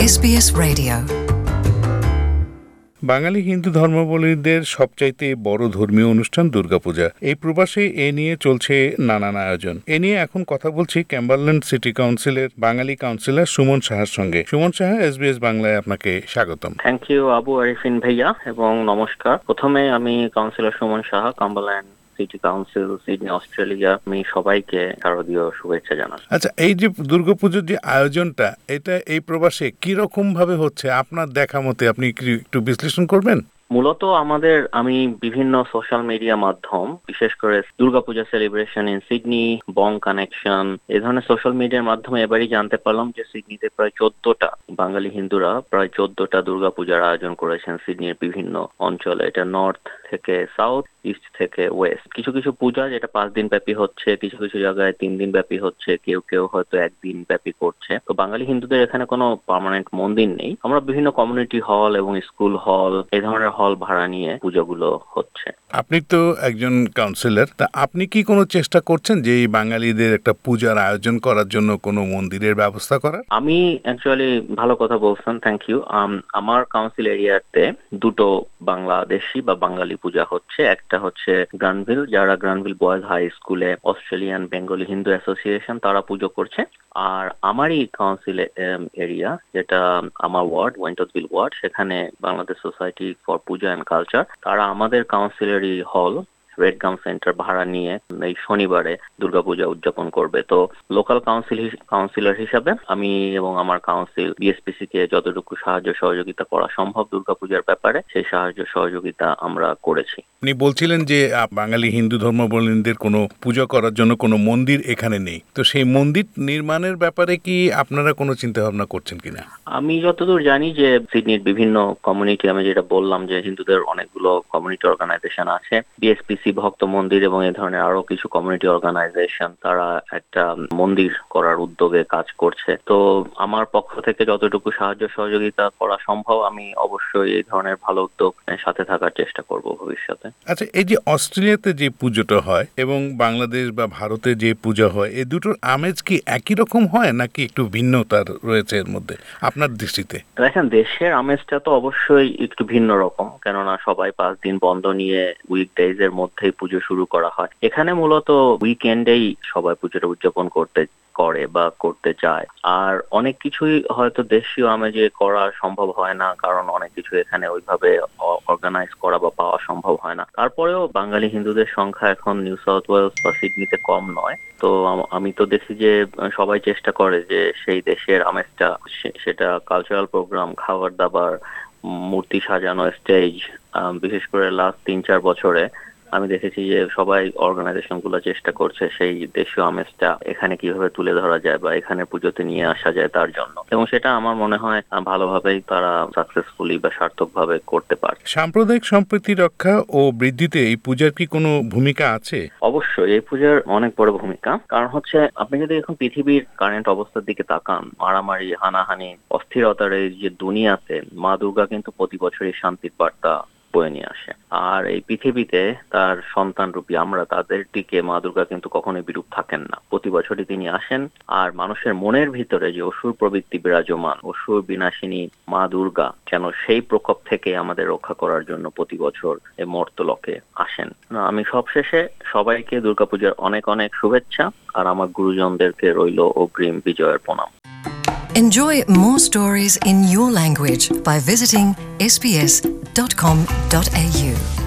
SBS Radio. বাঙালি হিন্দু ধর্মাবলম্বীদের সবচাইতে বড় ধর্মীয় অনুষ্ঠান দুর্গাপূজা। এই প্রবাসে এ নিয়ে চলছে নানান আয়োজন। এ নিয়ে এখন কথা বলছি ক্যাম্বারল্যান্ড সিটি কাউন্সিলের বাঙালি কাউন্সিলর সুমন সাহার সঙ্গে। সুমন সাহা, SBS বাংলায় আপনাকে স্বাগতম। থ্যাংক ইউ আবু আরিফিন ভাইয়া এবং নমস্কার। প্রথমে আমি councillor Suman Saha, Cumberland city council, Sydney, Australia, আমি সবাইকে শারদীয় শুভেচ্ছা জানাই। আচ্ছা, এই যে দুর্গাপুজোর যে আয়োজনটা, এটা এই প্রবাসে কি রকম ভাবে হচ্ছে আপনার দেখা মতে, আপনি একটু বিশ্লেষণ করবেন? মূলত আমি বিভিন্ন সোশ্যাল মিডিয়া মাধ্যম, বিশেষ করে Durga Puja celebration in Sydney, Bong connection, এই ধরনের সোশ্যাল মিডিয়ার মাধ্যমে এবারই জানতে পারলাম যে সিডনিতে প্রায় 14টা বাঙালি হিন্দুরা প্রায় 14টা দুর্গাপূজার আয়োজন করেছেন সিডনির বিভিন্ন অঞ্চলে। এটা নর্থ থেকে সাউথ, ইস্ট থেকে ওয়েস্ট। কিছু কিছু পূজা যেটা 5 দিন ব্যাপী হচ্ছে, কিছু কিছু জায়গায় 3 দিন ব্যাপী হচ্ছে, কেউ কেউ হয়তো 1 দিন ব্যাপী করছে। তো বাঙালি হিন্দুদের এখানে কোনো পার্মানেন্ট মন্দির নেই। আমরা বিভিন্ন কমিউনিটি হল এবং স্কুল হল, এই ধরনের হল ভাড়া নিয়ে পুজোগুলো হচ্ছে। আপনি তো একজন কাউন্সিলর, তা আপনি কি কোনো চেষ্টা করছেন যে এই বাঙালিদের একটা পূজার আয়োজন করার জন্য কোনো মন্দিরের ব্যবস্থা করার? আমি অ্যাকচুয়ালি, ভালো কথা বলছেন, থ্যাংক ইউ। আমার কাউন্সিল এরিয়াতে দুটো বাংলাদেশি বা বাঙালি পূজা হচ্ছে। একটা হচ্ছে গ্রানভিল, যারা গ্রানভিল বয়েজ হাই স্কুলে অস্ট্রেলিয়ান বেঙ্গলি হিন্দু অ্যাসোসিয়েশন, তারা পুজো করছে। আর আমারই কাউন্সিল এরিয়া, যেটা আমার ওয়ার্ড, ওয়েন্টসভিল ওয়ার্ড, সেখানে Bangladesh society for puja and culture, তারা আমাদের কাউন্সিলেরই হল রেডগাম সেন্টার ভাড়া নিয়ে এই শনিবারে দুর্গাপূজা উদযাপন করবে। তো লোকাল কাউন্সিলর হিসাবে আমি এবং আমার কাউন্সিল বিএসপিসি কে যতটুকু সাহায্য সহযোগিতা করা সম্ভব দুর্গাপূজার ব্যাপারে, সেই সাহায্য সহযোগিতা আমরা করেছি। আপনি বলছিলেন যে বাঙালি হিন্দু ধর্মাবলম্বীদের কোনো পূজা করার জন্য কোনো মন্দির এখানে নেই, তো সেই মন্দির নির্মাণের ব্যাপারে কি আপনারা কোনো চিন্তা ভাবনা করছেন কিনা? আমি যতদূর জানি যে সিডনির বিভিন্ন কমিউনিটি, আমি যেটা বললাম যে হিন্দুদের অনেকগুলো কমিউনিটি অর্গানাইজেশন আছে, বিএসপিসি ভক্ত মন্দির এবং এই ধরনের আরো কিছু কমিউনিটি অর্গানাইজেশন, তারা একটা মন্দির করার উদ্যোগে কাজ করছে। তো আমার পক্ষ থেকে যতটুকু সাহায্য সহযোগিতা করা সম্ভব, আমি অবশ্যই এই ধরনের ভালো উদ্যোগ সাথে থাকার চেষ্টা করব ভবিষ্যতে। আচ্ছা, এই যে অস্ট্রেলিয়াতে যে পুজোটা হয় এবং বাংলাদেশ বা ভারতে যে পূজা হয়, এই দুটোর আমেজ কি একই রকম হয় নাকি একটু ভিন্নতার রয়েছে এর মধ্যে আপনার দৃষ্টিতে? দেখেন, দেশের আমেজটা তো অবশ্যই একটু ভিন্ন রকম, কেননা সবাই 5 দিন বন্ধ নিয়ে উইকডেজ এর মধ্যেই পুজো শুরু করা হয়। এখানে মূলত উইকেন্ডেই সবাই পুজোটা উদযাপন করতে চায়। আর অনেক কিছুই হয়তো দেশীয় আমেজে করা সম্ভব হয় না, কারণ অনেক কিছু এখানে ওইভাবে অর্গানাইজ করা বা পাওয়া সম্ভব হয় না। তারপরেও বাঙালি হিন্দুদের সংখ্যা এখন নিউ সাউথ ওয়েলস বা সিডনিতে কম নয়। তো আমি তো দেখি যে সবাই চেষ্টা করে যে সেই দেশের আমেজটা, সেটা কালচারাল প্রোগ্রাম, খাবার দাবার, মূর্তি সাজানো, স্টেজ, বিশেষ করে লাস্ট 3-4 বছরে আমি দেখেছি যে সবাই অর্গানাইজেশন গুলো চেষ্টা করছে সেই দেশীয় আমেজটা এখানে কিভাবে তুলে ধরা যায় বা এখানে পুজোতে নিয়ে আসা যায় তার জন্য, এবং সেটা আমার মনে হয় ভালোভাবেই তারা সাকসেসফুলি বা সার্থকভাবে করতে পারে। সাম্প্রদায়িক সম্প্রীতি রক্ষা ও বৃদ্ধিতে এই পূজার কি কোনো ভূমিকা আছে? অবশ্যই এই পূজার অনেক বড় ভূমিকা। কারণ হচ্ছে, আপনি যদি এখন পৃথিবীর কারেন্ট অবস্থার দিকে তাকান, মারামারি, হানাহানি, অস্থিরতার এই যে দুনিয়াতে, মা দুর্গা কিন্তু প্রতি বছরই শান্তির বার্তা বয়ে নিয়ে আসে। আর এই পৃথিবীতে তার সন্তান রূপী আমরা, তাদের দিকে মা দুর্গা কিন্তু কখনোই বিরূপ থাকেন না। প্রতি বছরই তিনি আসেন। আর মানুষের মনের ভিতরে যে অসুর প্রবৃত্তি বিরাজমান, অসুর বিনাশিনী মা দুর্গা যেন সেই প্রকোপ থেকে আমাদের রক্ষা করার জন্য প্রতি বছর এই মর্তলোকে আসেন। আমি সবশেষে সবাইকে দুর্গাপূজার অনেক অনেক শুভেচ্ছা, আর আমার গুরুজনদেরকে রইল অগ্রিম বিজয়ের প্রণাম। Enjoy more stories in your language by visiting sbs.com.au.